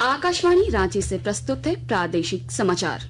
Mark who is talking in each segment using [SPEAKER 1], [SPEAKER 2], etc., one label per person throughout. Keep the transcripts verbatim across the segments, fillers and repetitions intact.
[SPEAKER 1] आकाशवाणी रांची से प्रस्तुत है प्रादेशिक समाचार।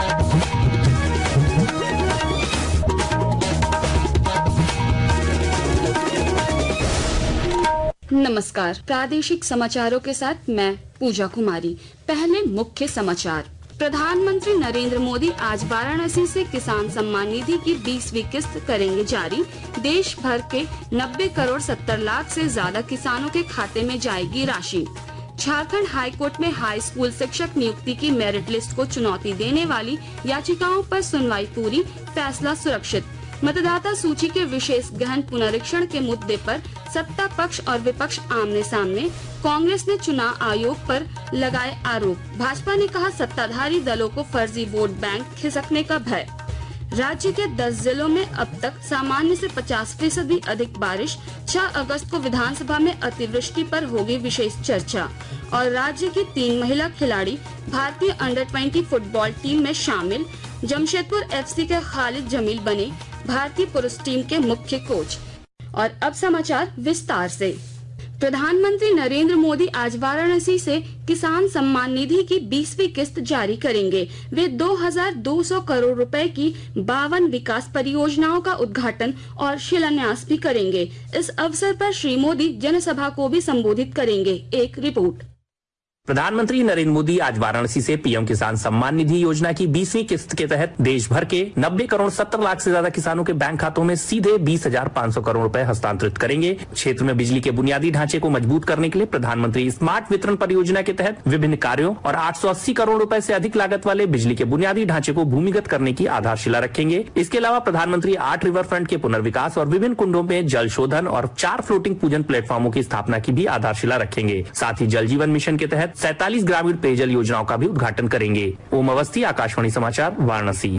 [SPEAKER 1] नमस्कार, प्रादेशिक समाचारों के साथ मैं पूजा कुमारी। पहले मुख्य समाचार। प्रधानमंत्री नरेंद्र मोदी आज वाराणसी से किसान सम्मान निधि की बीसवीं किस्त करेंगे जारी। देश भर के नब्बे करोड़ सत्तर लाख से ज्यादा किसानों के खाते में जाएगी राशि। झारखंड हाई कोर्ट में हाई स्कूल शिक्षक नियुक्ति की मेरिट लिस्ट को चुनौती देने वाली याचिकाओं पर सुनवाई पूरी, फैसला सुरक्षित। मतदाता सूची के विशेष गहन पुनरीक्षण के मुद्दे पर सत्ता पक्ष और विपक्ष आमने सामने। कांग्रेस ने चुनाव आयोग पर लगाए आरोप। भाजपा ने कहा सत्ताधारी दलों को फर्जी वोट बैंक खिसकने का भय। राज्य के दस जिलों में अब तक सामान्य से पचास फीसदी अधिक बारिश। छह अगस्त को विधानसभा में अतिवृष्टि पर होगी विशेष चर्चा। और राज्य की तीन महिला खिलाड़ी भारतीय अंडर बीस फुटबॉल टीम में शामिल। जमशेदपुर एफसी के खालिद जमील बने भारतीय पुरुष टीम के मुख्य कोच। और अब समाचार विस्तार से। प्रधानमंत्री नरेंद्र मोदी आज वाराणसी से किसान सम्मान निधि की बीसवीं किस्त जारी करेंगे। वे दो हज़ार दो सौ करोड़ रुपए की बावन विकास परियोजनाओं का उद्घाटन और शिलान्यास भी करेंगे। इस अवसर पर श्री मोदी जनसभा को भी संबोधित करेंगे। एक रिपोर्ट।
[SPEAKER 2] प्रधानमंत्री नरेंद्र मोदी आज वाराणसी से पीएम किसान सम्मान निधि योजना की बीसवीं किस्त के तहत देश भर के नब्बे करोड़ सत्तर लाख से ज्यादा किसानों के बैंक खातों में सीधे बीस हजार पाँच सौ करोड़ रुपए हस्तांतरित करेंगे। क्षेत्र में बिजली के बुनियादी ढांचे को मजबूत करने के लिए प्रधानमंत्री स्मार्ट वितरण परियोजना के तहत विभिन्न कार्यों और आठ सौ अस्सी करोड़ रुपए से अधिक लागत वाले बिजली के बुनियादी ढांचे को भूमिगत करने की आधारशिला रखेंगे। इसके अलावा प्रधानमंत्री आठ रिवर फ्रंट के पुनर्विकास और विभिन्न कुंडों में जल शोधन और चार फ्लोटिंग पूजन प्लेटफॉर्मों की स्थापना की भी आधारशिला रखेंगे। साथ ही जल जीवन मिशन के तहत सैंतालीस ग्रामीण पेयजल योजनाओं का भी उद्घाटन करेंगे। ओम अवस्थी, आकाशवाणी समाचार, वाराणसी।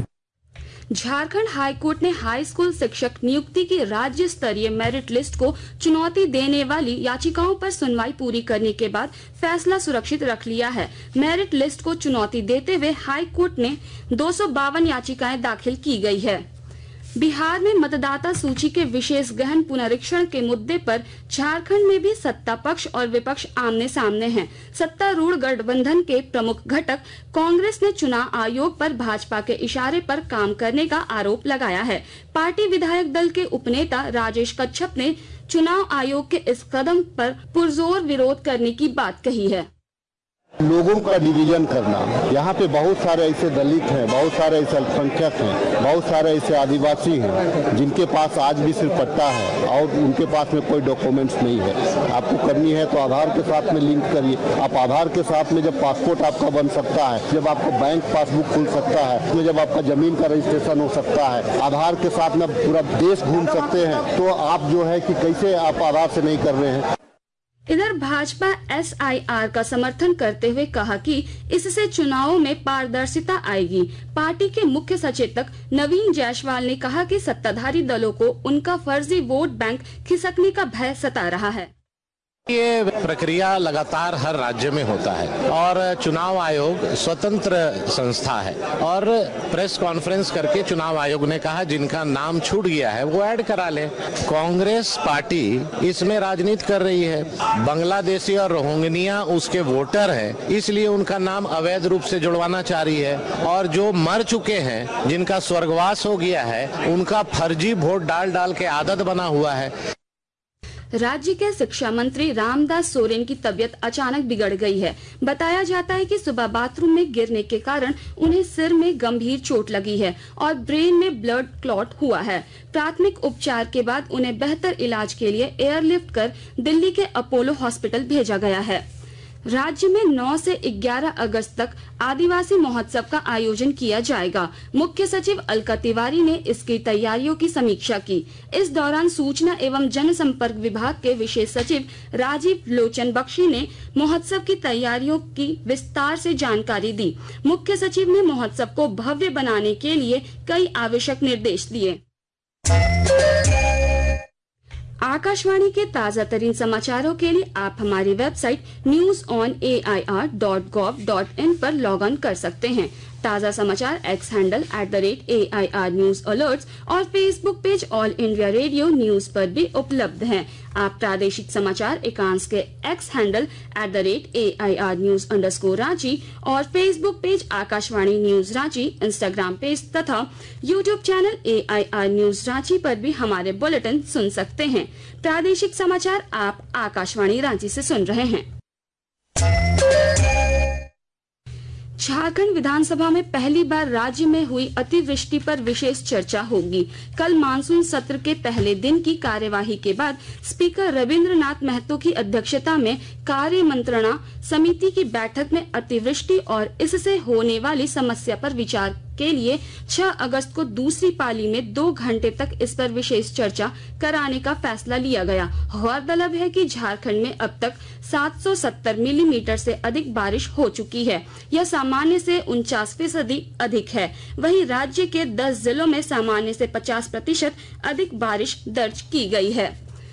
[SPEAKER 1] झारखंड हाई कोर्ट ने हाई स्कूल शिक्षक नियुक्ति की राज्य स्तरीय मेरिट लिस्ट को चुनौती देने वाली याचिकाओं पर सुनवाई पूरी करने के बाद फैसला सुरक्षित रख लिया है। मेरिट लिस्ट को चुनौती देते हुए हाई कोर्ट ने दो सौ बावन याचिकाएं दाखिल की गई है। बिहार में मतदाता सूची के विशेष गहन पुनरीक्षण के मुद्दे पर झारखंड में भी सत्ता पक्ष और विपक्ष आमने सामने हैं। सत्तारूढ़ गठबंधन के प्रमुख घटक कांग्रेस ने चुनाव आयोग पर भाजपा के इशारे पर काम करने का आरोप लगाया है। पार्टी विधायक दल के उपनेता राजेश कच्छप ने चुनाव आयोग के इस कदम पर पुरजोर विरोध करने की बात कही है।
[SPEAKER 3] लोगों का डिवीजन करना, यहाँ पे बहुत सारे ऐसे दलित हैं, बहुत सारे ऐसे अल्पसंख्यक हैं, बहुत सारे ऐसे आदिवासी हैं जिनके पास आज भी सिर्फ पट्टा है और उनके पास में कोई डॉक्यूमेंट्स नहीं है। आपको करनी है तो आधार के साथ में लिंक करिए। आप आधार के साथ में जब पासपोर्ट आपका बन सकता है, जब आपका बैंक पासबुक खुल सकता है, उसमें जब आपका जमीन का रजिस्ट्रेशन हो सकता है, आधार के साथ में पूरा देश घूम सकते हैं, तो आप जो है कि कैसे आप आधार से नहीं कर रहे हैं।
[SPEAKER 1] इधर भाजपा एस आई आर का समर्थन करते हुए कहा कि इससे चुनावों में पारदर्शिता आएगी। पार्टी के मुख्य सचेतक नवीन जायसवाल ने कहा कि सत्ताधारी दलों को उनका फर्जी वोट बैंक खिसकने का भय सता रहा है।
[SPEAKER 4] ये प्रक्रिया लगातार हर राज्य में होता है और चुनाव आयोग स्वतंत्र संस्था है और प्रेस कॉन्फ्रेंस करके चुनाव आयोग ने कहा जिनका नाम छूट गया है वो ऐड करा ले। कांग्रेस पार्टी इसमें राजनीति कर रही है। बांग्लादेशी और रोहिंग्या उसके वोटर हैं, इसलिए उनका नाम अवैध रूप से जुड़वाना चाह रही है। और जो मर चुके हैं, जिनका स्वर्गवास हो गया है, उनका फर्जी वोट डाल डाल के आदत बना हुआ है।
[SPEAKER 1] राज्य के शिक्षा मंत्री रामदास सोरेन की तबीयत अचानक बिगड़ गई है। बताया जाता है कि सुबह बाथरूम में गिरने के कारण उन्हें सिर में गंभीर चोट लगी है और ब्रेन में ब्लड क्लॉट हुआ है। प्राथमिक उपचार के बाद उन्हें बेहतर इलाज के लिए एयरलिफ्ट कर दिल्ली के अपोलो हॉस्पिटल भेजा गया है। राज्य में नौ से ग्यारह अगस्त तक आदिवासी महोत्सव का आयोजन किया जाएगा। मुख्य सचिव अलका तिवारी ने इसकी तैयारियों की समीक्षा की। इस दौरान सूचना एवं जनसंपर्क विभाग के विशेष सचिव राजीव लोचन बख्शी ने महोत्सव की तैयारियों की विस्तार से जानकारी दी। मुख्य सचिव ने महोत्सव को भव्य बनाने के लिए कई आवश्यक निर्देश दिए। आकाशवाणी के ताजा तरीन समाचारों के लिए आप हमारी website news on A I R dot gov dot in पर लॉग ऑन कर सकते हैं। ताज़ा समाचार X handle at the rate A I R news alerts और Facebook page all India radio news पर भी उपलब्ध हैं। आप प्रादेशिक समाचार एकांश के X handle at the rate A I R news underscore Ranchi और Facebook page Akashvani news Ranchi, Instagram page तथा YouTube channel A I R news Ranchi पर भी हमारे बुलेटिन सुन सकते हैं। प्रादेशिक समाचार आप आकाशवाणी रांची से सुन रहे हैं। झारखंड विधानसभा में पहली बार राज्य में हुई अतिवृष्टि पर विशेष चर्चा होगी। कल मानसून सत्र के पहले दिन की कार्यवाही के बाद स्पीकर रविंद्रनाथ महतो की अध्यक्षता में कार्य मंत्रणा समिति की बैठक में अतिवृष्टि और इससे होने वाली समस्या पर विचार के लिए छह अगस्त को दूसरी पाली में दो घंटे तक इस पर विशेष चर्चा कराने का फैसला लिया गया। गौरतलब है कि झारखंड में अब तक सात सौ सत्तर मिलीमीटर से अधिक बारिश हो चुकी है। यह सामान्य से उनचास फीसदी अधिक है। वहीं राज्य के दस जिलों में सामान्य से पचास प्रतिशत अधिक बारिश दर्ज की गई है।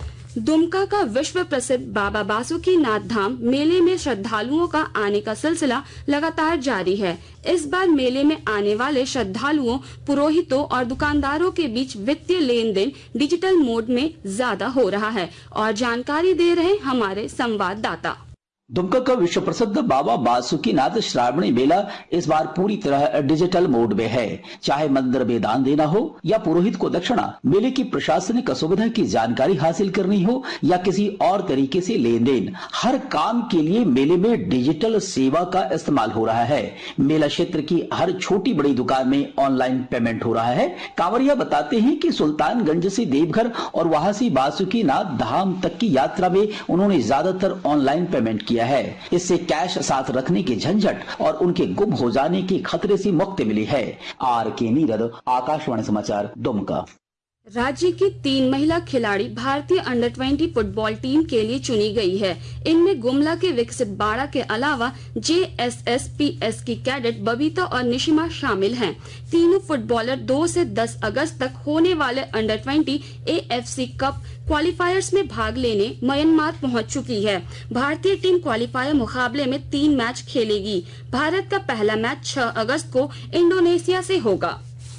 [SPEAKER 1] दुमका का विश्व प्रसिद्ध बाबा बासुकीनाथ धाम मेले में श्रद्धालुओं का आने का सिलसिला लगातार जारी है। इस बार मेले में आने वाले श्रद्धालुओं, पुरोहितों और दुकानदारों के बीच वित्तीय लेन देन डिजिटल मोड में ज्यादा हो रहा है और जानकारी दे रहे हमारे संवाददाता।
[SPEAKER 5] दुमका का विश्व प्रसिद्ध बाबा बासुकीनाथ श्रावणी मेला इस बार पूरी तरह डिजिटल मोड में है। चाहे मंदिर में दान देना हो या पुरोहित को दक्षिणा, मेले की प्रशासनिक सुविधा की जानकारी हासिल करनी हो या किसी और तरीके से लेन देन, हर काम के लिए मेले में डिजिटल सेवा का इस्तेमाल हो रहा है। मेला क्षेत्र की हर छोटी बड़ी दुकान में ऑनलाइन पेमेंट हो रहा है। कांवरिया बताते हैं कि सुल्तानगंज से देवघर और वहां से बासुकीनाथ धाम तक की यात्रा में उन्होंने ज्यादातर ऑनलाइन पेमेंट किया है। इससे कैश साथ रखने की झंझट और उनके गुम हो जाने के खतरे से मुक्ति मिली है। आर के नीरद, आकाशवाणी समाचार, दुमका।
[SPEAKER 1] राज्य की तीन महिला खिलाड़ी भारतीय अंडर ट्वेंटी फुटबॉल टीम के लिए चुनी गई है। इनमें गुमला के विकसित बाड़ा के अलावा J S S P S की कैडेट बबीता और निशिमा शामिल हैं। तीनों फुटबॉलर दो से दस अगस्त तक होने वाले under twenty A F C cup qualifiers में भाग लेने म्यांमार पहुंच चुकी है। भारतीय टीम क्वालिफायर मुकाबले में तीन मैच खेलेगी। भारत का पहला मैच छह अगस्त को इंडोनेशिया से होगा।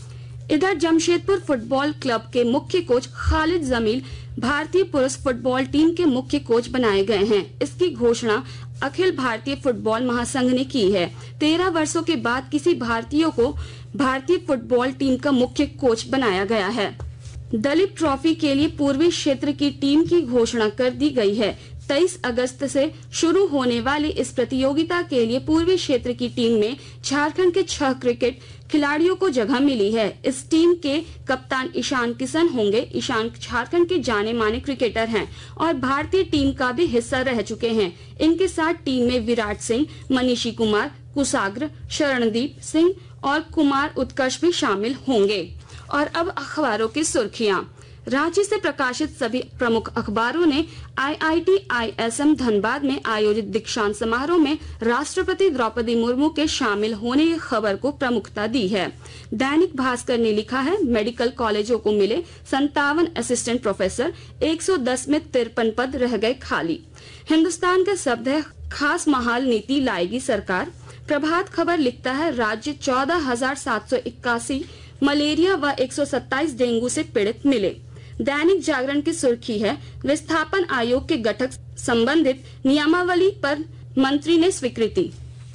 [SPEAKER 1] इधर जमशेदपुर फुटबॉल क्लब के मुख्य कोच खालिद जमील भारतीय पुरुष फुटबॉल टीम के मुख्य कोच बनाए गए हैं। इसकी घोषणा अखिल भारतीय फुटबॉल महासंघ ने की है। तेरह वर्षों के बाद किसी भारतीय को भारतीय फुटबॉल टीम का मुख्य कोच बनाया गया है। दलीप ट्रॉफी के लिए पूर्वी क्षेत्र की टीम की घोषणा कर दी गई है। तेईस अगस्त से शुरू होने वाली इस प्रतियोगिता के लिए पूर्वी क्षेत्र की टीम में झारखंड के छह क्रिकेट खिलाड़ियों को जगह मिली है। इस टीम के कप्तान ईशान किशन होंगे। ईशान झारखंड के जाने माने क्रिकेटर हैं और भारतीय टीम का भी हिस्सा रह चुके हैं। इनके साथ टीम में विराट सिंह, मनीषी कुमार, कुशाग्र, शरणदीप सिंह और कुमार उत्कर्ष भी शामिल होंगे। और अब अखबारों की सुर्खियां। रांची से प्रकाशित सभी प्रमुख अखबारों ने I I T I S M Dhanbad में आयोजित दीक्षांत समारोह में राष्ट्रपति द्रौपदी मुर्मू के शामिल होने की खबर को प्रमुखता दी है। दैनिक भास्कर ने लिखा है, मेडिकल कॉलेजों को मिले संतावन असिस्टेंट प्रोफेसर, एक सौ दस में तिरपन पद रह गए खाली। हिंदुस्तान का शब्द है, खास महाल नीति लाएगी सरकार। प्रभात खबर लिखता है, राज्य चौदह हजार सात सौ इक्यासी मलेरिया व एक सौ सत्ताईस डेंगू से पीड़ित मिले। दैनिक जागरण की सुर्खी है, विस्थापन आयोग के गठन संबंधित नियमावली पर मंत्री ने स्वीकृति।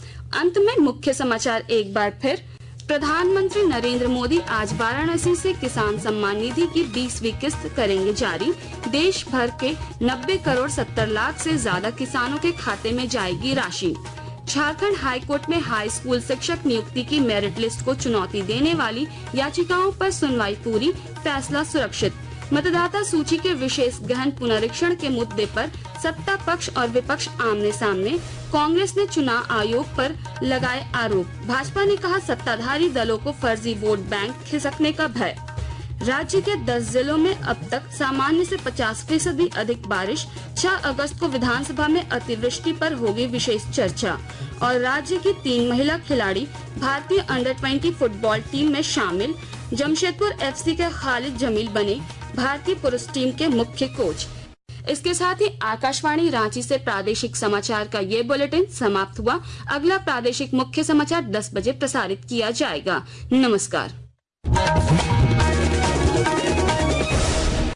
[SPEAKER 1] अंत में मुख्य समाचार एक बार फिर। प्रधानमंत्री नरेंद्र मोदी आज वाराणसी से किसान सम्मान निधि की बीसवीं किस्त करेंगे जारी। देश भर के नब्बे करोड़ सत्तर लाख से ज्यादा किसानों के खाते में जाएगी राशि। झारखंड हाईकोर्ट में हाई स्कूल शिक्षक नियुक्ति की मेरिट लिस्ट को चुनौती देने वाली याचिकाओं पर सुनवाई पूरी, फैसला सुरक्षित। मतदाता सूची के विशेष गहन पुनरीक्षण के मुद्दे पर सत्ता पक्ष और विपक्ष आमने सामने। कांग्रेस ने चुनाव आयोग पर लगाए आरोप। भाजपा ने कहा, सत्ताधारी दलों को फर्जी वोट बैंक खिसकने का भय। राज्य के दस जिलों में अब तक सामान्य से पचास फीसदी अधिक बारिश। छह अगस्त को विधानसभा में अतिवृष्टि पर होगी विशेष चर्चा। और राज्य की तीन महिला खिलाड़ी भारतीय अंडर ट्वेंटी फुटबॉल टीम में शामिल। जमशेदपुर एफ सी के खालिद जमील बने भारतीय पुरुष टीम के मुख्य कोच। इसके साथ ही आकाशवाणी रांची से प्रादेशिक समाचार का ये बुलेटिन समाप्त हुआ। अगला प्रादेशिक मुख्य समाचार दस बजे प्रसारित किया जाएगा। नमस्कार।